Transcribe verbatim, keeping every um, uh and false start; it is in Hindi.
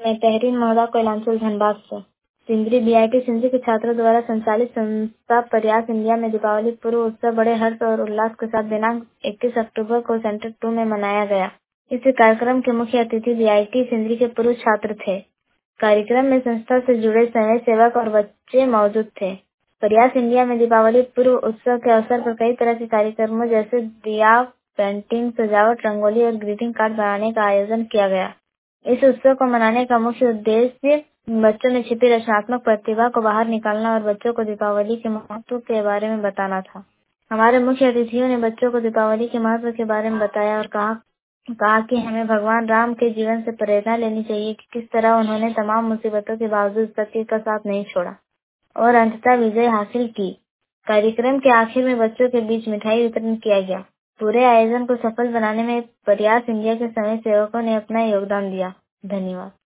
मैं तहरीन महोदा कोयलांचल धनबाद से। सिंदरी बीआईटी सिंदरी के छात्रों द्वारा संचालित संस्था प्रयास इंडिया में दीपावली पूर्व उत्सव बड़े हर्ष और उल्लास के साथ दिनांक इक्कीस अक्टूबर को सेंटर टू में मनाया गया। इस कार्यक्रम के मुख्य अतिथि बीआईटी सिंदरी के पूर्व छात्र थे। कार्यक्रम में संस्था से जुड़े समाज सेवक और बच्चे मौजूद थे। प्रयास इंडिया में दीपावली पूर्व उत्सव के अवसर पर कई तरह के कार्यक्रमों जैसे दिया, पेंटिंग, सजावट, रंगोली और ग्रीटिंग कार्ड बनाने का आयोजन किया गया। इस उत्सव को मनाने का मुख्य उद्देश्य बच्चों में छिपी रचनात्मक प्रतिभा को बाहर निकालना और बच्चों को दीपावली के महत्व के बारे में बताना था। हमारे मुख्य अतिथियों ने बच्चों को दीपावली के महत्व के बारे में बताया और कहा कहा कि हमें भगवान राम के जीवन से प्रेरणा लेनी चाहिए कि किस तरह उन्होंने तमाम मुसीबतों के बावजूद सत्य का साथ नहीं छोड़ा और अंततः विजय हासिल की। कार्यक्रम के आखिर में बच्चों के बीच मिठाई वितरण किया गया। पूरे आयोजन को सफल बनाने में प्रयास इंडिया के समाज सेवकों ने अपना योगदान दिया। धन्यवाद।